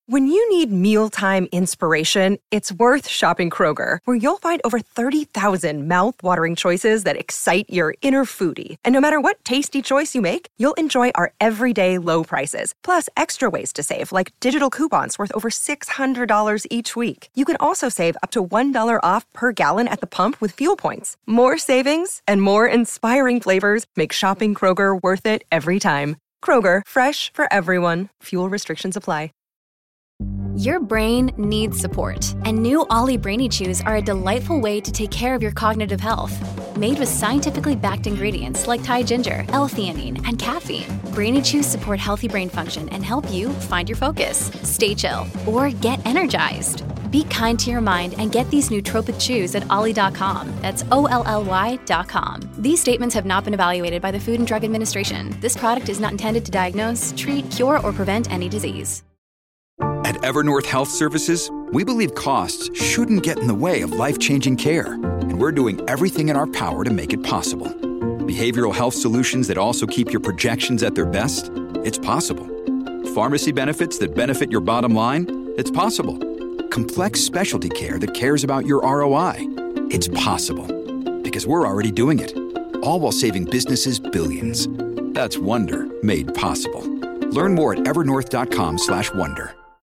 When you need mealtime inspiration, it's worth shopping Kroger, where you'll find over 30,000 mouth-watering choices that excite your inner foodie. And no matter what tasty choice you make, you'll enjoy our everyday low prices, plus extra ways to save, like digital coupons worth over $600 each week. You can also save up to $1 off per gallon at the pump with fuel points. More savings and more inspiring flavors make shopping Kroger worth it every time. Kroger, fresh for everyone. Fuel restrictions apply. Your brain needs support, and new Ollie Brainy Chews are a delightful way to take care of your cognitive health. Made with scientifically backed ingredients like Thai ginger, L-theanine, and caffeine, Brainy Chews support healthy brain function and help you find your focus, stay chill, or get energized. Be kind to your mind and get these nootropic chews at ollie.com. That's OLLY.com. These statements have not been evaluated by the Food and Drug Administration. This product is not intended to diagnose, treat, cure, or prevent any disease. At Evernorth Health Services, we believe costs shouldn't get in the way of life-changing care, and we're doing everything in our power to make it possible. Behavioral health solutions that also keep your projections at their best? It's possible. Pharmacy benefits that benefit your bottom line? It's possible. Complex specialty care that cares about your ROI? It's possible. Because we're already doing it. All while saving businesses billions. That's Wonder made possible. Learn more at evernorth.com/wonder.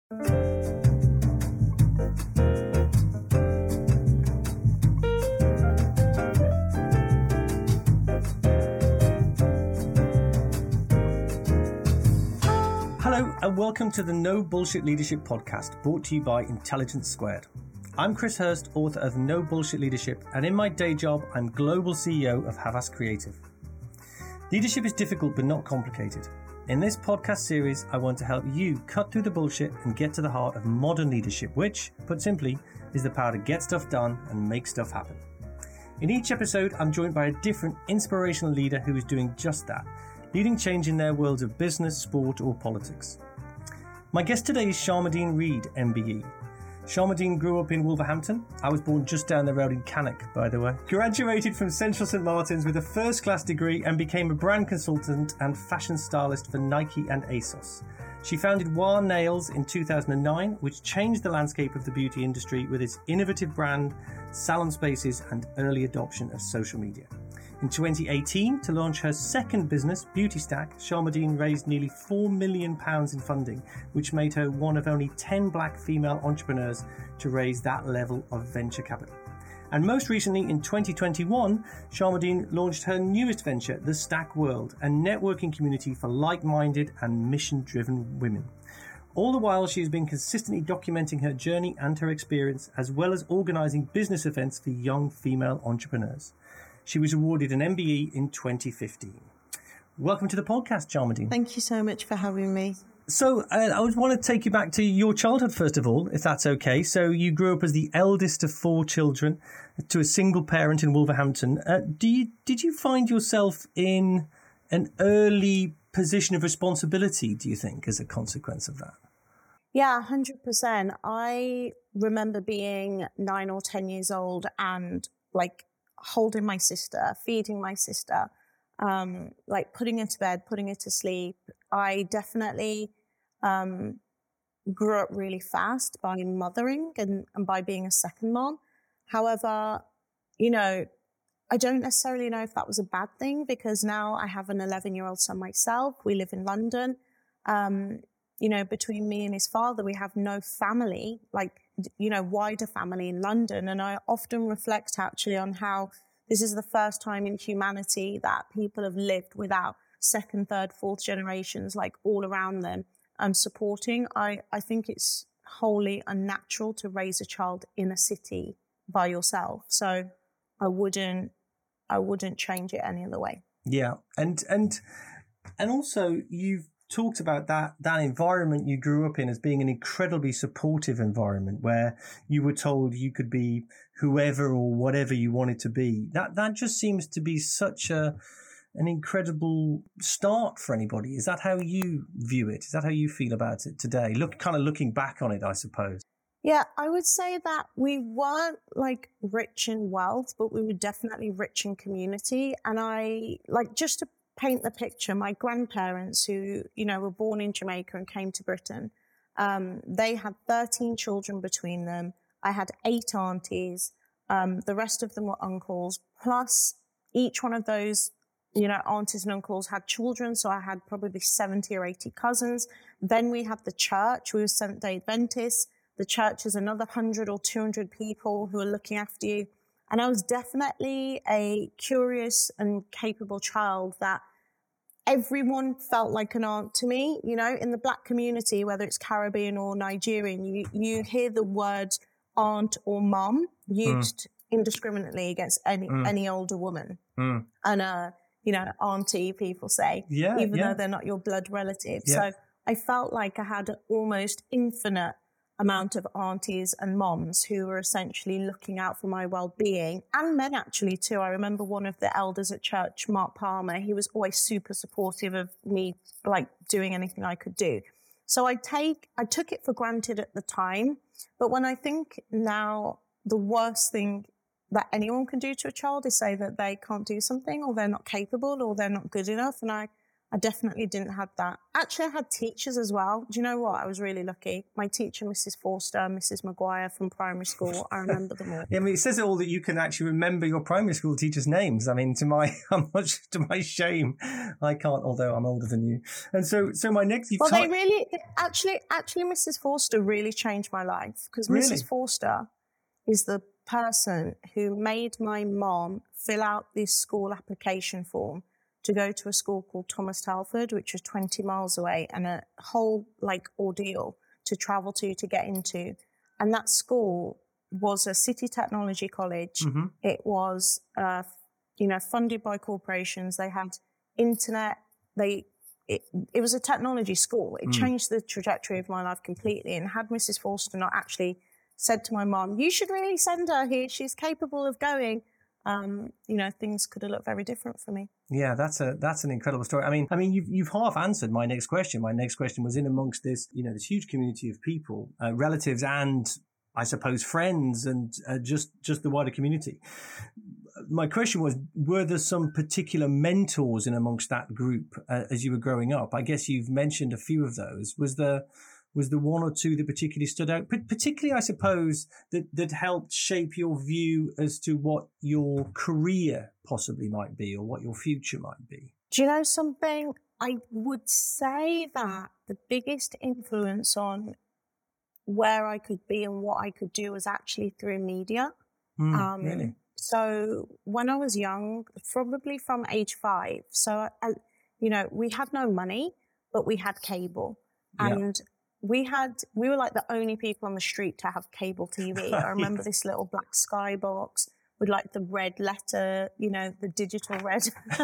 Hello and welcome to the No Bullshit Leadership Podcast, brought to you by Intelligence Squared. I'm Chris Hurst, author of No Bullshit Leadership, and in my day job, I'm Global CEO of Havas Creative. Leadership is difficult but not complicated. In this podcast series, I want to help you cut through the bullshit and get to the heart of modern leadership, which, put simply, is the power to get stuff done and make stuff happen. In each episode, I'm joined by a different inspirational leader who is doing just that, leading change in their worlds of business, sport, or politics. My guest today is Sharmadean Reid, MBE. Sharmadean grew up in Wolverhampton. I was born just down the road in Cannock, by the way. Graduated from Central St Martin's with a first-class degree and became a brand consultant and fashion stylist for Nike and ASOS. She founded WAH Nails in 2009, which changed the landscape of the beauty industry with its innovative brand, salon spaces, and early adoption of social media. In 2018, to launch her second business, Beauty Stack, Sharmadean raised nearly £4 million in funding, which made her one of only 10 black female entrepreneurs to raise that level of venture capital. And most recently, in 2021, Sharmadean launched her newest venture, The Stack World, a networking community for like-minded and mission-driven women. All the while, she has been consistently documenting her journey and her experience, as well as organising business events for young female entrepreneurs. She was awarded an MBE in 2015. Welcome to the podcast, Sharmadean. Thank you so much for having me. So I would want to take you back to your childhood, first of all, if that's okay. So you grew up as the eldest of 4 children to a single parent in Wolverhampton. Did you find yourself in an early position of responsibility, do you think, as a consequence of that? Yeah, 100%. I remember being 9 or 10 years old and holding my sister, feeding my sister, putting her to bed, putting her to sleep. I definitely grew up really fast by mothering and by being a second mom. However, I don't necessarily know if that was a bad thing, because now I have an 11-year-old son myself. We live in London. Between me and his father, we have no family, wider family in London. And I often reflect actually on how this is the first time in humanity that people have lived without second, third, fourth generations, all around them, supporting. I think it's wholly unnatural to raise a child in a city by yourself. So I wouldn't change it any other way. Yeah. And also you've talked about that environment you grew up in as being an incredibly supportive environment where you were told you could be whoever or whatever you wanted to be. That just seems to be such an incredible start for anybody. Is that how you view it? Is that how you feel about it today? Looking back on it, I suppose. Yeah, I would say that we weren't rich in wealth, but we were definitely rich in community. And I just to paint the picture, my grandparents who, were born in Jamaica and came to Britain, They had 13 children between them. I had 8 aunties. The rest of them were uncles. Plus, each one of those, aunties and uncles had children. So I had probably 70 or 80 cousins. Then we had the church. We were Seventh-day Adventists. The church is another 100 or 200 people who are looking after you. And I was definitely a curious and capable child that everyone felt like an aunt to me. In the Black community, whether it's Caribbean or Nigerian, you hear the word aunt or mom used indiscriminately against any older woman. And, auntie, people say, even though they're not your blood relative. So I felt like I had an almost infinite amount of aunties and moms who were essentially looking out for my well-being, and men actually too. I remember one of the elders at church, Mark Palmer, he was always super supportive of me, like doing anything I could do. So I took it for granted at the time, but when I think now, the worst thing that anyone can do to a child is say that they can't do something, or they're not capable, or they're not good enough. And I definitely didn't have that. Actually, I had teachers as well. Do you know what? I was really lucky. My teacher, Mrs. Forster, Mrs. Maguire from primary school, I remember them all. Yeah, it says it all that you can actually remember your primary school teachers' names. To my shame, I can't, although I'm older than you. And so my next... They really... Actually, Mrs. Forster really changed my life, because Really? Mrs. Forster is the person who made my mom fill out this school application form to go to a school called Thomas Telford, which was 20 miles away, and a whole ordeal to travel to get into. And that school was a city technology college. Mm-hmm. It was, funded by corporations. They had internet. It was a technology school. It changed the trajectory of my life completely. And had Mrs. Forster not actually said to my mom, "You should really send her here. She's capable of going," things could have looked very different for me. Yeah, that's an incredible story. You've half answered my next question. My next question was in amongst this, this huge community of people, relatives, and I suppose friends, and just the wider community. My question was, were there some particular mentors in amongst that group as you were growing up? I guess you've mentioned a few of those. Was there one or two that particularly stood out? Particularly, I suppose, that helped shape your view as to what your career possibly might be, or what your future might be? Do you know something? I would say that the biggest influence on where I could be and what I could do was actually through media. Really? So when I was young, probably from age 5, so, we had no money, but we had cable. Yeah. And we were like the only people on the street to have cable TV. I remember this little black skybox with like the red letter, the digital red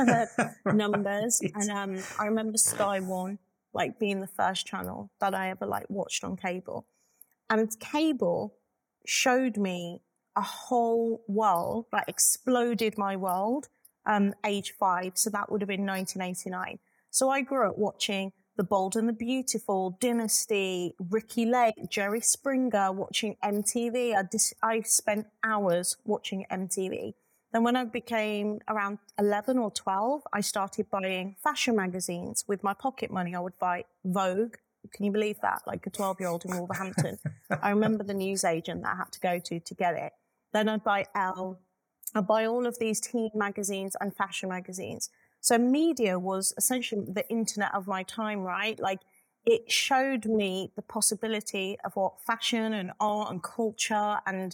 numbers. And I remember Sky One like being the first channel that I ever watched on cable. And cable showed me a whole world, exploded my world, age 5. So that would have been 1989. So I grew up watching The Bold and the Beautiful, Dynasty, Ricki Lake, Jerry Springer, watching MTV. I spent hours watching MTV. Then when I became around 11 or 12, I started buying fashion magazines with my pocket money. I would buy Vogue. Can you believe that? Like a 12-year-old in Wolverhampton. I remember the newsagent that I had to go to get it. Then I'd buy Elle. I'd buy all of these teen magazines and fashion magazines. So media was essentially the internet of my time, right? It showed me the possibility of what fashion and art and culture and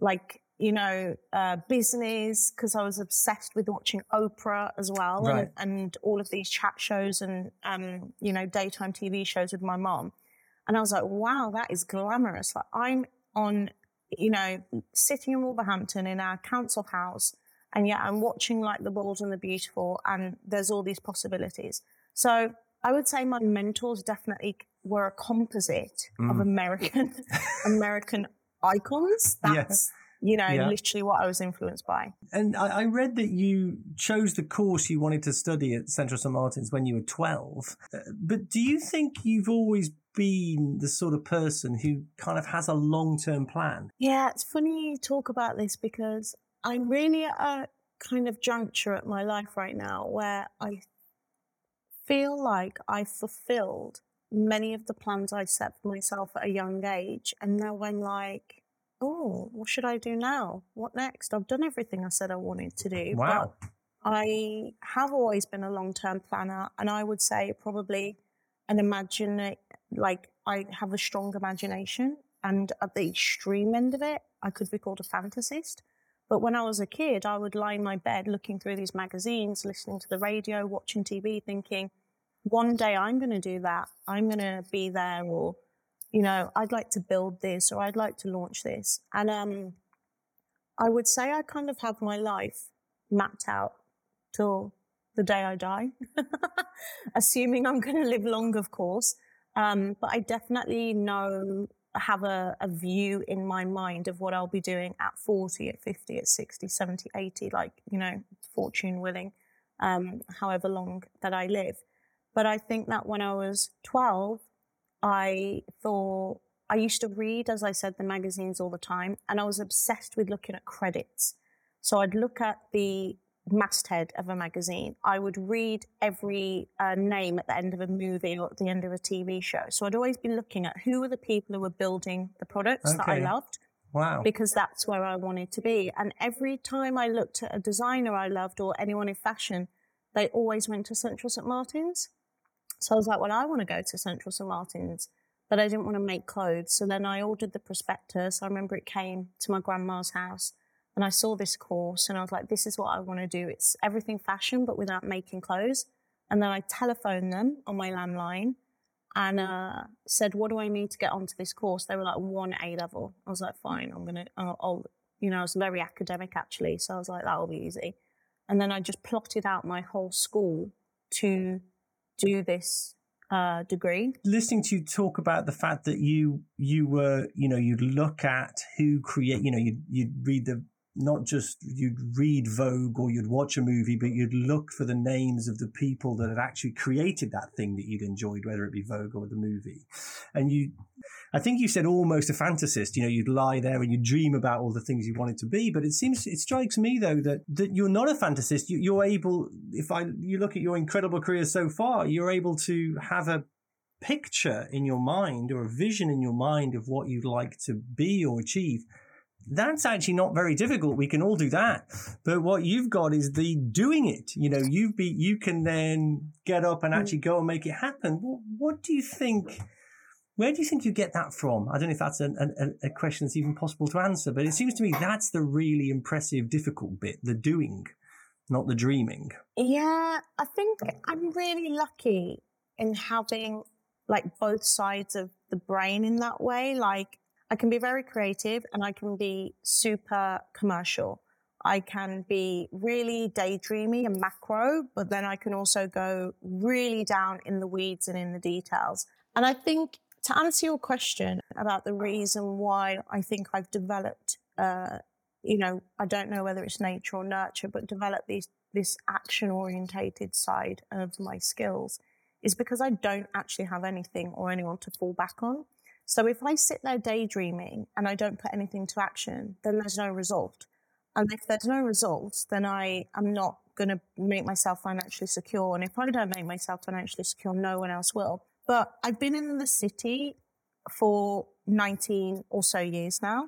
business, because I was obsessed with watching Oprah as well, right. and all of these chat shows and, daytime TV shows with my mom. And I was like, wow, that is glamorous. I'm on, sitting in Wolverhampton in our council house, and yet I'm watching The Bold and the Beautiful, and there's all these possibilities. So I would say my mentors definitely were a composite of American icons. That's, literally what I was influenced by. And I read that you chose the course you wanted to study at Central St. Martin's when you were 12. But do you think you've always been the sort of person who kind of has a long-term plan? Yeah, it's funny you talk about this, because I'm really at a kind of juncture at my life right now where I feel like I fulfilled many of the plans I set for myself at a young age. And now I'm like, oh, what should I do now? What next? I've done everything I said I wanted to do. Wow. But I have always been a long-term planner, and I would say probably I have a strong imagination, and at the extreme end of it, I could be called a fantasist. But when I was a kid, I would lie in my bed looking through these magazines, listening to the radio, watching TV, thinking, one day I'm going to do that. I'm going to be there, or, I'd like to build this, or I'd like to launch this. And I would say I kind of have my life mapped out till the day I die, assuming I'm going to live long, of course. But I definitely have a view in my mind of what I'll be doing at 40, at 50, at 60, 70, 80, fortune willing, however long that I live. But I think that when I was 12, I used to read, as I said, the magazines all the time, and I was obsessed with looking at credits. So I'd look at the masthead of a magazine. I would read every name at the end of a movie or at the end of a TV show. So I'd always be looking at who were the people who were building the products that I loved. Wow. Because that's where I wanted to be. And every time I looked at a designer I loved or anyone in fashion, they always went to Central St. Martin's. So I was like, well, I want to go to Central St. Martin's, but I didn't want to make clothes. So then I ordered the prospectus. I remember it came to my grandma's house. And I saw this course and I was like, this is what I want to do. It's everything fashion, but without making clothes. And then I telephoned them on my landline and said, what do I need to get onto this course? They were like 1 A-level. I was like, fine, I was very academic actually. So I was like, that'll be easy. And then I just plotted out my whole school to do this degree. Listening to you talk about the fact that you were, you'd look at who you'd read you'd read Vogue or you'd watch a movie, but you'd look for the names of the people that had actually created that thing that you'd enjoyed, whether it be Vogue or the movie. And I think you said almost a fantasist, you'd lie there and you'd dream about all the things you wanted to be. But it strikes me though that you're not a fantasist. You're able, you look at your incredible career so far, you're able to have a picture in your mind or a vision in your mind of what you'd like to be or achieve. That's actually not very difficult. We can all do that. But what you've got is the doing it. You can then get up and actually go and make it happen. What do you think? Where do you think you get that from? I don't know if that's a question that's even possible to answer, but it seems to me that's the really impressive, difficult bit, the doing, not the dreaming. Yeah, I think I'm really lucky in having both sides of the brain in that way. I can be very creative and I can be super commercial. I can be really daydreamy and macro, but then I can also go really down in the weeds and in the details. And I think to answer your question about the reason why I think I've developed, I don't know whether it's nature or nurture, but developed this action-orientated side of my skills is because I don't actually have anything or anyone to fall back on. So if I sit there daydreaming and I don't put anything to action, then there's no result. And if there's no results, then I am not going to make myself financially secure. And if I don't make myself financially secure, no one else will. But I've been in the city for 19 or so years now.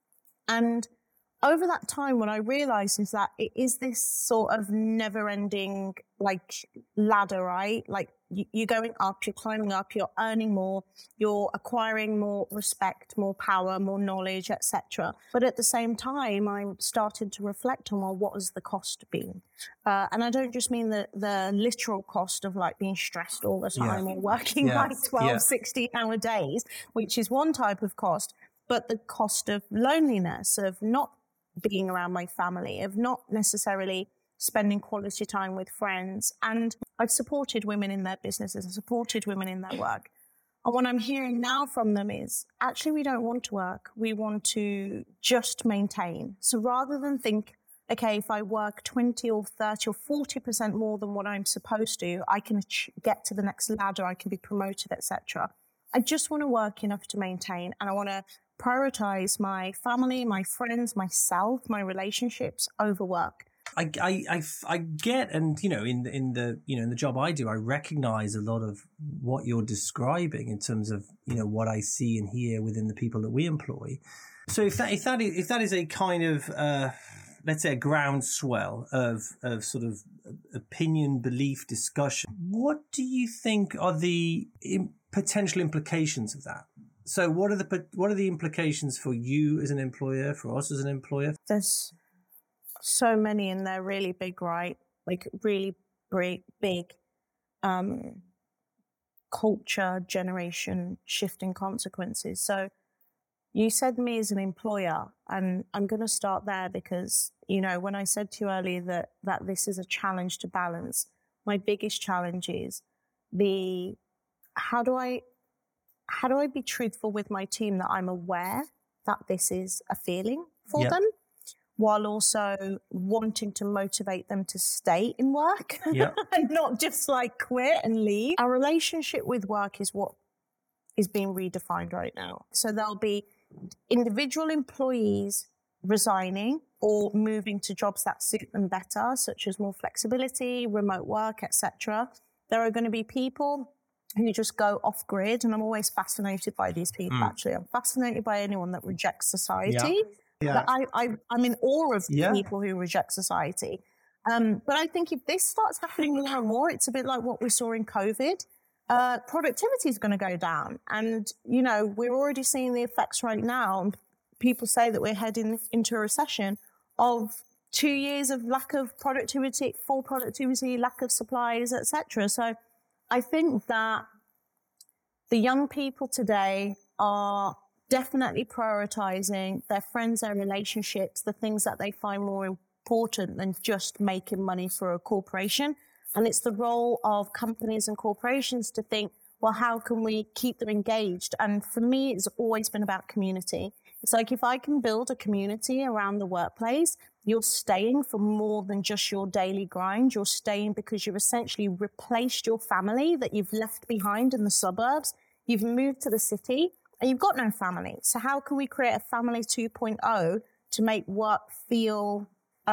And over that time, what I realized is that it is this sort of never-ending ladder, right? You're going up, you're climbing up, you're earning more, you're acquiring more respect, more power, more knowledge, etc. But at the same time, I started to reflect on, well, what has the cost been? And I don't just mean the literal cost of being stressed all the time or working 12, 16-hour days, which is one type of cost, but the cost of loneliness, of not being around my family, of not necessarily spending quality time with friends. And I've supported women in their businesses and supported women in their work. And what I'm hearing now from them is, actually, we don't want to work. We want to just maintain. So rather than think, okay, if I work 20 or 30 or 40% more than what I'm supposed to, I can get to the next ladder, I can be promoted, etc. I just want to work enough to maintain, and I want to prioritize my family, my friends, myself, my relationships over work. I get, and in the job I do, I recognize a lot of what you're describing in terms of what I see and hear within the people that we employ. So if that is a kind of let's say a groundswell of sort of opinion, belief, discussion, what do you think are the potential implications of that? So what are the implications for you as an employer, for us as an employer? There's so many, and they're really big, right? Like really big culture, generation shifting consequences. So you said me as an employer, and I'm going to start there because, when I said to you earlier that this is a challenge to balance, my biggest challenge is how do I be truthful with my team that I'm aware that this is a feeling for them, while also wanting to motivate them to stay in work and not just like quit and leave. Our relationship with work is what is being redefined right now. So there'll be individual employees resigning or moving to jobs that suit them better, such as more flexibility, remote work, etc. There are going to be people who just go off grid, and I'm always fascinated by these people. Actually, I'm fascinated by anyone that rejects society. But I'm in awe of people who reject society. But I think if this starts happening more and more, it's a bit like what we saw in COVID. Productivity is going to go down, and we're already seeing the effects right now. People say that we're heading into a recession of 2 years of lack of productivity, full productivity, lack of supplies, etc. So I think that the young people today are definitely prioritizing their friends, their relationships, the things that they find more important than just making money for a corporation. And it's the role of companies and corporations to think, well, how can we keep them engaged? And for me, it's always been about community. It's like, if I can build a community around the workplace, you're staying for more than just your daily grind. You're staying because you've essentially replaced your family that you've left behind in the suburbs. You've moved to the city and you've got no family. So how can we create a family 2.0 to make work feel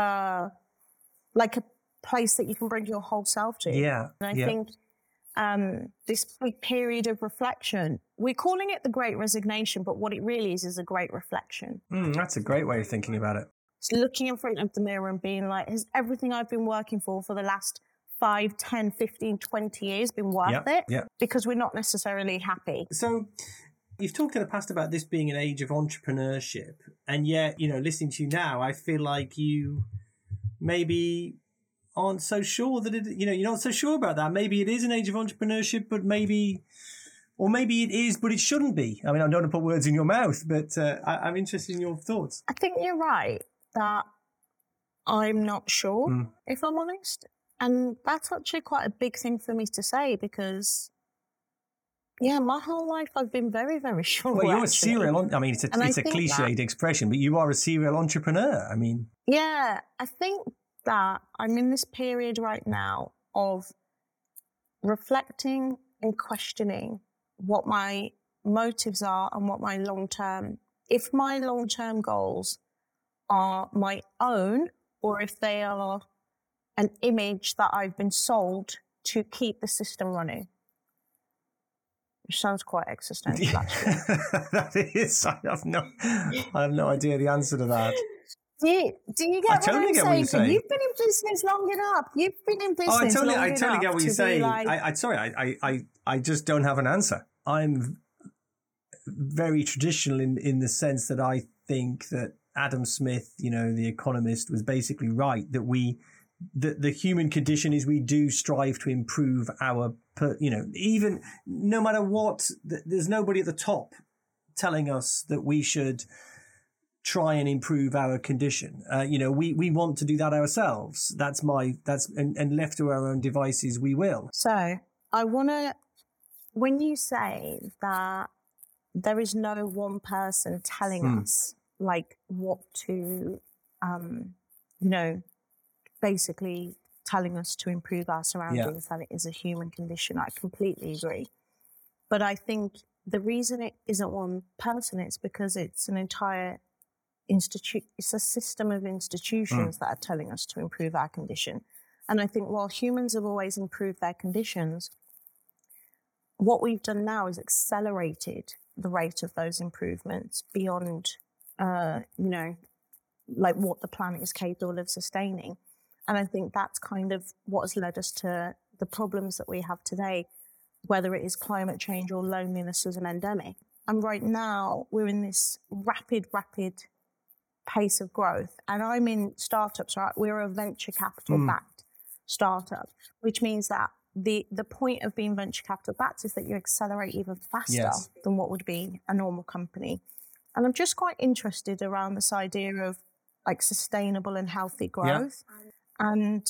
like a place that you can bring your whole self to? Yeah. And I think this big period of reflection, we're calling it the Great Resignation, but what it really is a great reflection. That's a great way of thinking about it. It's looking in front of the mirror and being like, has everything I've been working for the last 5, 10, 15, 20 years been worth it? Yeah. Because we're not necessarily happy. So you've talked in the past about this being an age of entrepreneurship. And yet, listening to you now, I feel like you maybe aren't so sure that you're not so sure about that. Maybe it is an age of entrepreneurship, but maybe it is, but it shouldn't be. I mean, I don't want to put words in your mouth, but I'm interested in your thoughts. I think you're right that I'm not sure, if I'm honest. And that's actually quite a big thing for me to say because, my whole life I've been very, very sure. Well, you're actually. a serial, I mean, it's a cliched expression, but you are a serial entrepreneur. I mean. Yeah, I think that I'm in this period right now of reflecting and questioning what my motives are and what my if my long-term goals are my own or if they are an image that I've been sold to keep the system running. Which sounds quite existential, actually. That is. I have no idea the answer to that. Do you get what I'm saying? You've been in business long enough. You've been in business long enough. I totally get what you're saying. I just don't have an answer. I'm very traditional in the sense that I think that Adam Smith, the economist, was basically right, that the human condition is we do strive to improve our, even no matter what, there's nobody at the top telling us that we should try and improve our condition. We want to do that ourselves. And left to our own devices, we will. So when you say that there is no one person telling us like what to, basically telling us to improve our surroundings, that it is a human condition, I completely agree. But I think the reason it isn't one person is because it's it's a system of institutions that are telling us to improve our condition. And I think while humans have always improved their conditions, what we've done now is accelerated the rate of those improvements beyond, like what the planet is capable of sustaining. And I think that's kind of what has led us to the problems that we have today, whether it is climate change or loneliness as an endemic. And right now, we're in this rapid pace of growth. And I'm in startups, right? We're a venture capital-backed startup, which means that the point of being venture capital-backed is that you accelerate even faster than what would be a normal company. And I'm just quite interested around this idea of like sustainable and healthy growth. And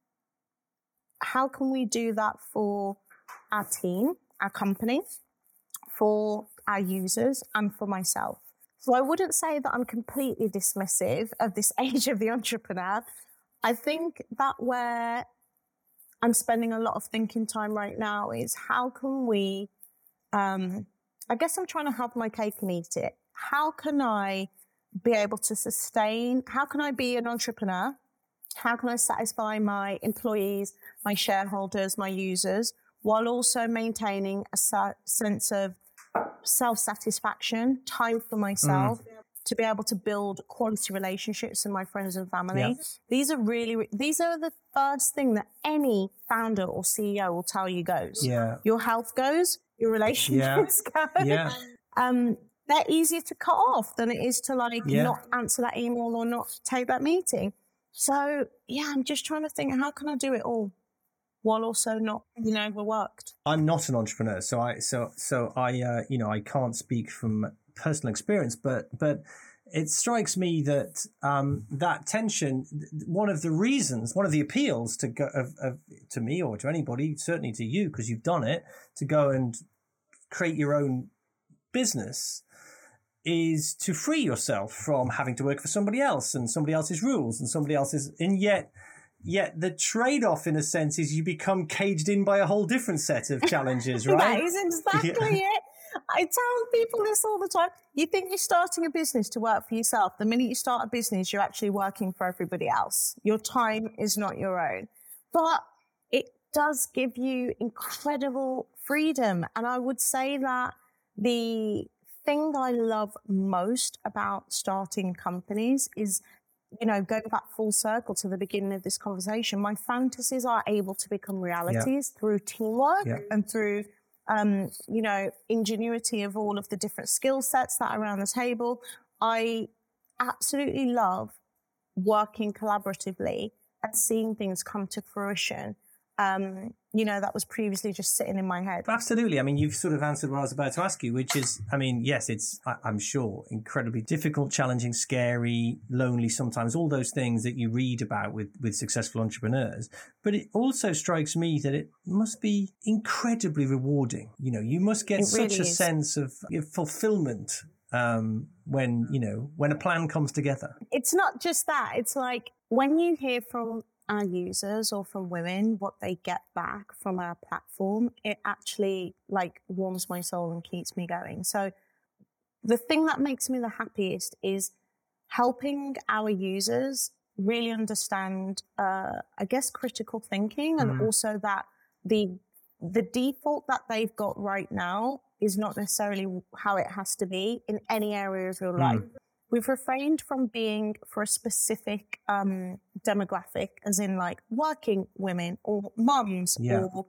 how can we do that for our team, our company, for our users, and for myself? So I wouldn't say that I'm completely dismissive of this age of the entrepreneur. I think that where I'm spending a lot of thinking time right now is how can we, I guess I'm trying to have my cake and eat it. How can I be able to sustain, how can I be an entrepreneur? How can I satisfy my employees, my shareholders, my users, while also maintaining a sense of self-satisfaction, time for myself, to be able to build quality relationships with my friends and family. These are the first thing that any founder or CEO will tell you goes. Your health goes, your relationships go. They're easier to cut off than it is to not answer that email or not take that meeting. So I'm just trying to think, how can I do it all while also not being overworked? I'm not an entrepreneur, so I can't speak from personal experience, but it strikes me that that tension, one of the appeals to me or to anybody, certainly to you because you've done it, to go and create your own business, is to free yourself from having to work for somebody else and somebody else's rules and somebody else's, and yet the trade-off in a sense is you become caged in by a whole different set of challenges, right? That is exactly it. I tell people this all the time. You think you're starting a business to work for yourself. The minute you start a business, you're actually working for everybody else. Your time is not your own. But it does give you incredible freedom. And I would say that the thing that I love most about starting companies is, going back full circle to the beginning of this conversation, my fantasies are able to become realities through teamwork and through, ingenuity of all of the different skill sets that are around the table. I absolutely love working collaboratively and seeing things come to fruition. That was previously just sitting in my head. Absolutely. I mean, you've sort of answered what I was about to ask you, which is, yes, it's, I'm sure, incredibly difficult, challenging, scary, lonely sometimes, all those things that you read about with successful entrepreneurs. But it also strikes me that it must be incredibly rewarding. You must get such a sense of fulfillment when a plan comes together. It's not just that. It's like when you hear from our users or from women what they get back from our platform, it actually warms my soul and keeps me going. So the thing that makes me the happiest is helping our users really understand, critical thinking, and also that the default that they've got right now is not necessarily how it has to be in any area of your life. We've refrained from being for a specific demographic, as in working women or mums or,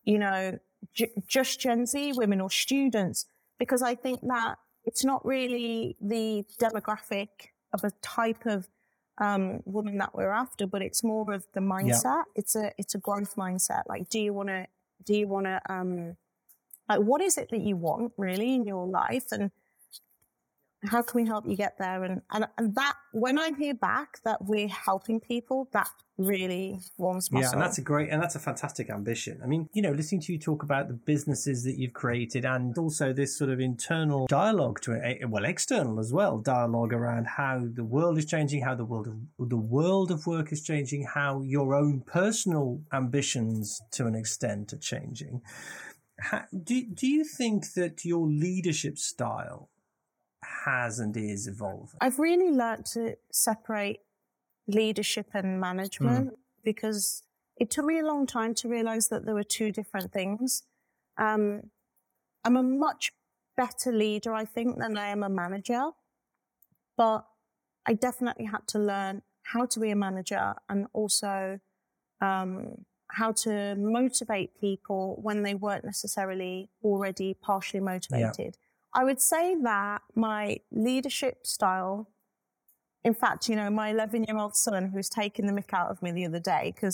just Gen Z women or students, because I think that it's not really the demographic of a type of woman that we're after, but it's more of the mindset. It's a growth mindset. Do you want to, what is it that you want really in your life? And how can we help you get there? And that, when I hear back that we're helping people, that really warms my soul. And that's a fantastic ambition. I mean, listening to you talk about the businesses that you've created, and also this sort of internal dialogue external as well, dialogue around how the world is changing, how the world of work is changing, how your own personal ambitions to an extent are changing. Do you think that your leadership style has and is evolving? I've really learned to separate leadership and management because it took me a long time to realize that there were two different things. I'm a much better leader, I think, than I am a manager, but I definitely had to learn how to be a manager and also how to motivate people when they weren't necessarily already partially motivated. I would say that my leadership style, in fact, my 11-year-old son, who's taking the mick out of me the other day, because,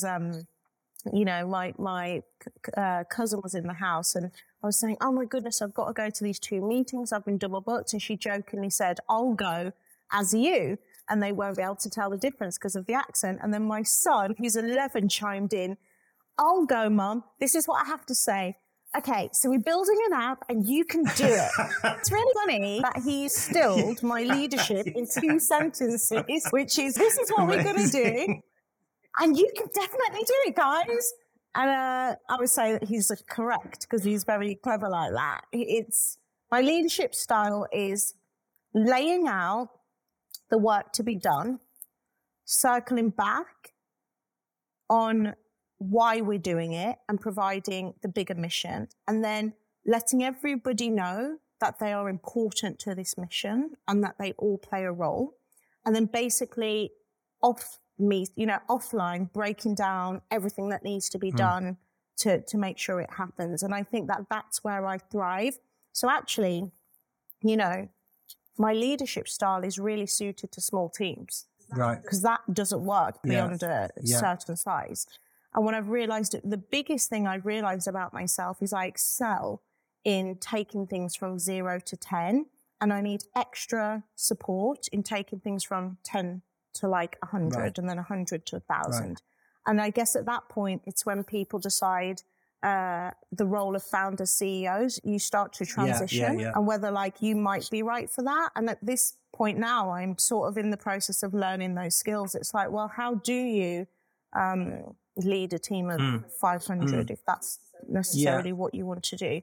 my cousin was in the house and I was saying, oh my goodness, I've got to go to these 2 meetings. I've been double booked. And she jokingly said, I'll go as you. And they won't be able to tell the difference because of the accent. And then my son, who's 11, chimed in, I'll go, Mum. This is what I have to say. Okay, so we're building an app and you can do it. It's really funny that he stilled my leadership in 2 sentences, which is, this is what we're going to do. And you can definitely do it, guys. And I would say that he's correct because he's very clever like that. My leadership style is laying out the work to be done, circling back on why we're doing it and providing the bigger mission, and then letting everybody know that they are important to this mission and that they all play a role. And then basically offline, breaking down everything that needs to be done to make sure it happens. And I think that that's where I thrive. So actually, my leadership style is really suited to small teams. Right. Because that doesn't work beyond a certain size. And when I've realized it, the biggest thing I've realized about myself is I excel in taking things from 0 to 10. And I need extra support in taking things from 10 to like 100 and then 100 to 1,000. Right. And I guess at that point, it's when people decide the role of founders, CEOs, you start to transition and whether like you might be right for that. And at this point now, I'm sort of in the process of learning those skills. It's like, well, how do you lead a team of 500 if that's necessarily what you want to do?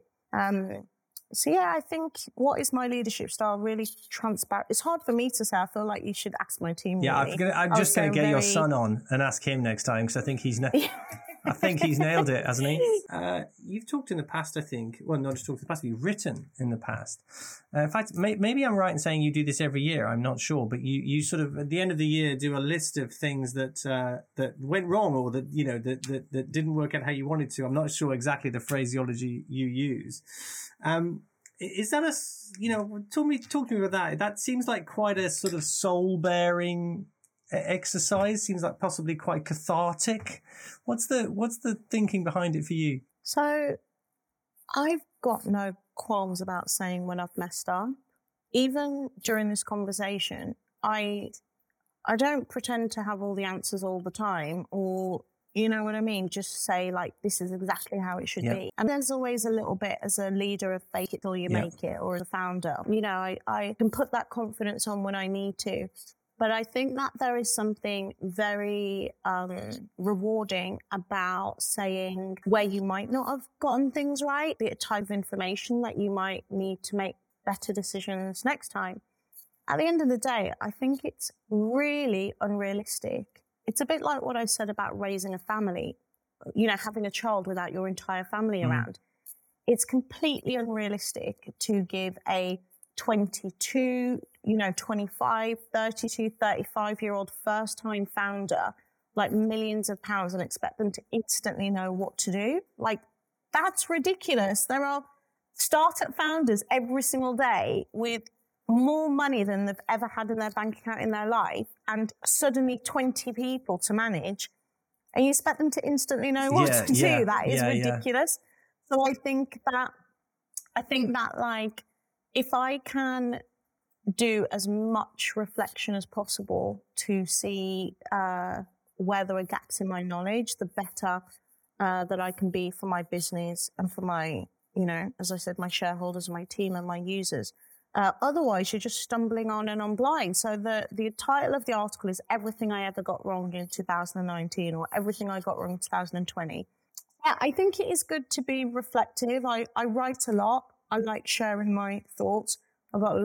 So I think what is my leadership style really transparent. It's hard for me to say. I feel like you should ask my team. Yeah, really. I'm just going to get your son on and ask him next time because I think he's I think he's nailed it, hasn't he? You've talked in the past, I think. Well, not just talked in the past, you've written in the past. In fact, maybe I'm right in saying you do this every year. I'm not sure, but you sort of at the end of the year do a list of things that went wrong or that that didn't work out how you wanted to. I'm not sure exactly the phraseology you use. Is that talk to me about that. That seems like quite a sort of soul-bearing exercise. Seems like possibly quite cathartic. What's the thinking behind it for you? So I've got no qualms about saying when I've messed up. Even during this conversation, I don't pretend to have all the answers all the time, or you know what I mean? Just say, like, this is exactly how it should be. And there's always a little bit as a leader of fake it till you make it, or as a founder. I can put that confidence on when I need to. But I think that there is something very rewarding about saying where you might not have gotten things right, the type of information that you might need to make better decisions next time. At the end of the day, I think it's really unrealistic. It's a bit like what I said about raising a family, having a child without your entire family around. It's completely unrealistic to give a 22, 25, 32, 35-year-old first-time founder like millions of pounds and expect them to instantly know what to do. Like, that's ridiculous. There are startup founders every single day with more money than they've ever had in their bank account in their life, and suddenly 20 people to manage, and you expect them to instantly know what to do. That is ridiculous. So I think that like, if I can do as much reflection as possible to see where there are gaps in my knowledge, the better that I can be for my business and for my, as I said, my shareholders, my team and my users. Otherwise, you're just stumbling on and on blind. So the title of the article is Everything I Ever Got Wrong in 2019 or Everything I Got Wrong in 2020. Yeah, I think it is good to be reflective. I write a lot. I like sharing my thoughts. I've got a lot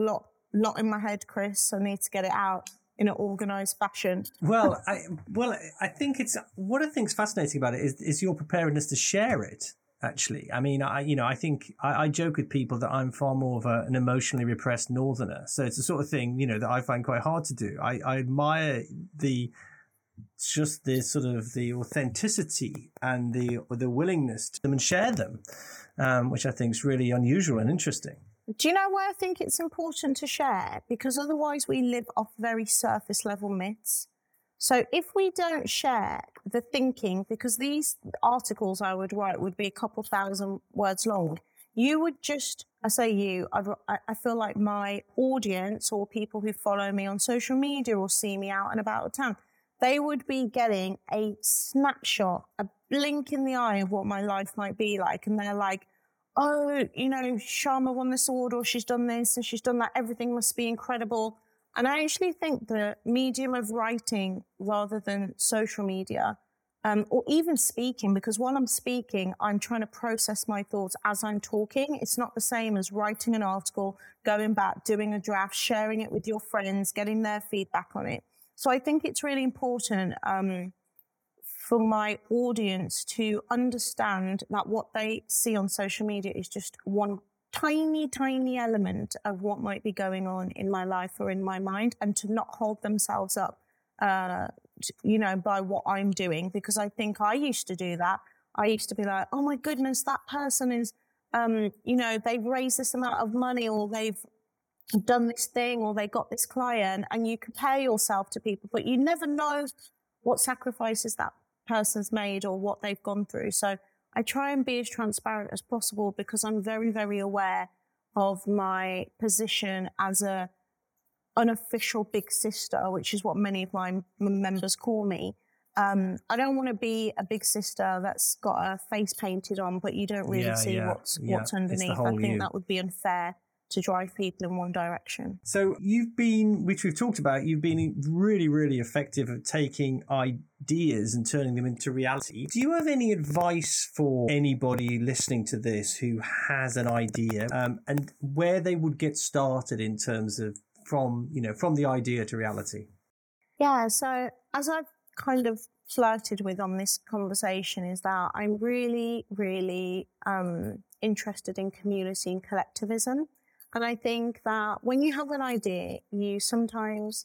lot in my head, Chris. I need to get it out in an organised fashion. Well, I think what I think is fascinating about it is your preparedness to share it. Actually, I mean, I think I joke with people that I'm far more of an emotionally repressed northerner. So it's the sort of thing, that I find quite hard to do. I admire the sort of the authenticity and the willingness to them and share them, which I think is really unusual and interesting. Do you know why I think it's important to share? Because otherwise we live off very surface level myths. So if we don't share the thinking, because these articles I would write would be a couple thousand words long, you would just, I feel like my audience or people who follow me on social media or see me out and about town, they would be getting a snapshot, a blink in the eye of what my life might be like. And they're like, oh, Sharma won this award, or she's done this and she's done that. Everything must be incredible. And I actually think the medium of writing rather than social media, or even speaking, because while I'm speaking, I'm trying to process my thoughts as I'm talking. It's not the same as writing an article, going back, doing a draft, sharing it with your friends, getting their feedback on it. So I think it's really important for my audience to understand that what they see on social media is just one tiny, tiny element of what might be going on in my life or in my mind, and to not hold themselves up, by what I'm doing, because I think I used to do that. I used to be like, oh my goodness, that person is, they've raised this amount of money, or they've done this thing, or they got this client, and you compare yourself to people, but you never know what sacrifices that person's made or what they've gone through. So I try and be as transparent as possible, because I'm very, very aware of my position as a unofficial big sister, which is what many of my members call me. I don't want to be a big sister that's got a face painted on, but you don't really see what's underneath. I think that would be unfair to drive people in one direction. So you've been, which we've talked about, you've been really, really effective at taking ideas and turning them into reality. Do you have any advice for anybody listening to this who has an idea, and where they would get started in terms of from the idea to reality? Yeah, so as I've kind of flirted with on this conversation, is that I'm really, really interested in community and collectivism. And I think that when you have an idea, you sometimes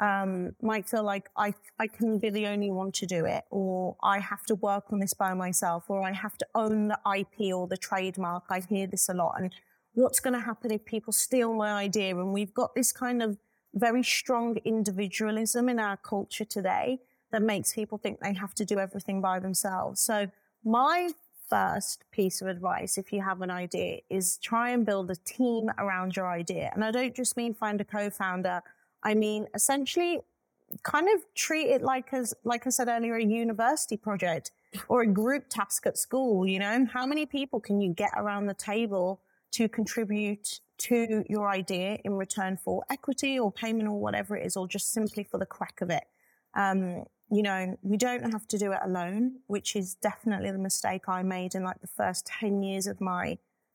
might feel like I can be the only one to do it, or I have to work on this by myself, or I have to own the IP or the trademark. I hear this a lot. And what's going to happen if people steal my idea? And we've got this kind of very strong individualism in our culture today that makes people think they have to do everything by themselves. So my first piece of advice, if you have an idea, is try and build a team around your idea. And I don't just mean find a co-founder. I mean, essentially kind of treat it like I said earlier, a university project or a group task at school. How many people can you get around the table to contribute to your idea in return for equity or payment or whatever it is, or just simply for the crack of it? We don't have to do it alone, which is definitely the mistake I made in like the first 10 years of my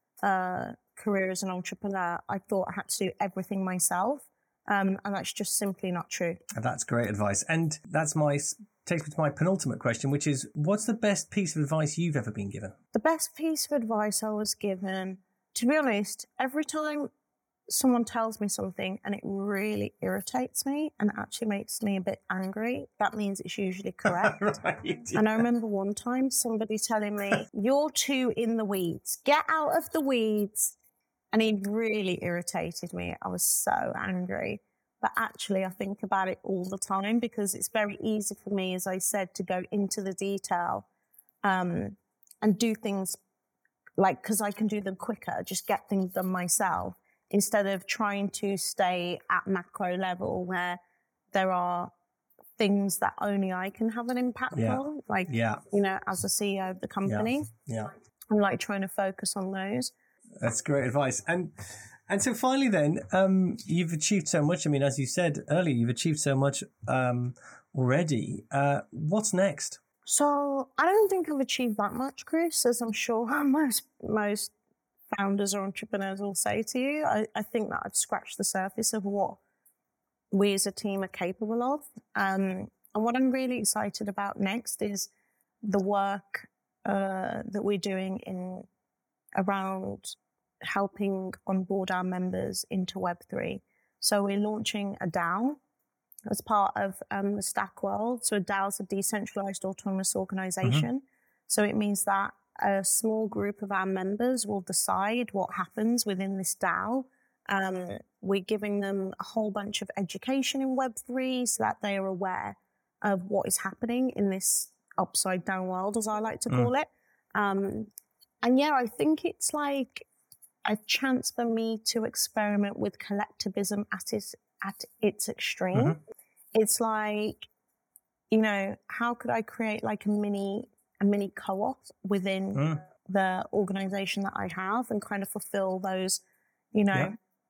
career as an entrepreneur. I thought I had to do everything myself. And that's just simply not true. That's great advice. And takes me to my penultimate question, which is, what's the best piece of advice you've ever been given? The best piece of advice I was given, to be honest, every time someone tells me something and it really irritates me and actually makes me a bit angry, that means it's usually correct. Right, yeah. And I remember one time somebody telling me, you're too in the weeds. Get out of the weeds. And it really irritated me. I was so angry. But actually, I think about it all the time, because it's very easy for me, as I said, to go into the detail and do things because I can do them quicker, just get things done myself, instead of trying to stay at macro level where there are things that only I can have an impact on, as a CEO of the company. Yeah. I'm trying to focus on those. That's great advice. And so finally then, you've achieved so much. I mean, as you said earlier, you've achieved so much already. What's next? So I don't think I've achieved that much, Chris, as I'm sure most founders or entrepreneurs will say to you. I think that I've scratched the surface of what we as a team are capable of. And what I'm really excited about next is the work that we're doing around helping onboard our members into Web3. So we're launching a DAO as part of the Stack World. So a DAO is a decentralized autonomous organization. So it means that a small group of our members will decide what happens within this DAO. We're giving them a whole bunch of education in Web3 so that they are aware of what is happening in this upside down world, as I like to call it. And yeah, I think it's like a chance for me to experiment with collectivism at its extreme. It's like, you know, how could I create like a mini co-op within the organization that I have and kind of fulfill those, you know,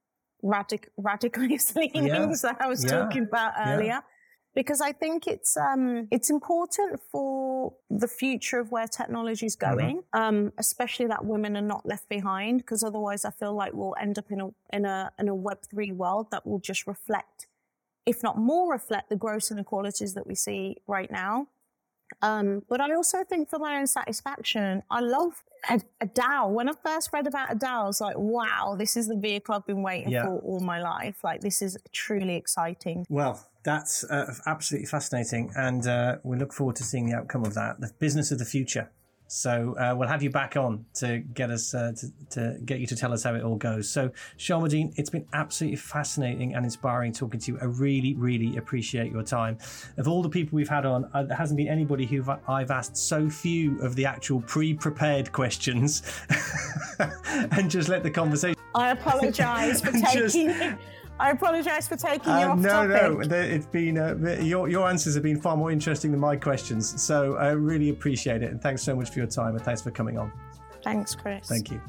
radicalist leanings that I was talking about earlier. Because I think it's important for the future of where technology is going, especially that women are not left behind. Because otherwise, I feel like we'll end up in a Web3 world that will just reflect, if not more, reflect the gross inequalities that we see right now. But I also think for my own satisfaction, I love a DAO. When I first read about a DAO, I was like, wow, this is the vehicle I've been waiting for all my life. Like, this is truly exciting. Well, that's absolutely fascinating. And we look forward to seeing the outcome of that, the business of the future. So we'll have you back on to get us to get you to tell us how it all goes. So Sharmadean, it's been absolutely fascinating and inspiring talking to you. I really, really appreciate your time. Of all the people we've had on, there hasn't been anybody who I've asked so few of the actual pre-prepared questions and just let the conversation. I apologise for taking. I apologise for taking you off topic. No, it's been your answers have been far more interesting than my questions. So I really appreciate it, and thanks so much for your time, and thanks for coming on. Thanks, Chris. Thank you.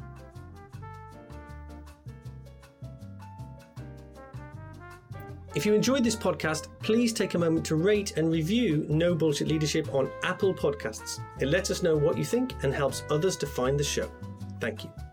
If you enjoyed this podcast, please take a moment to rate and review No Bullshit Leadership on Apple Podcasts. It lets us know what you think and helps others to find the show. Thank you.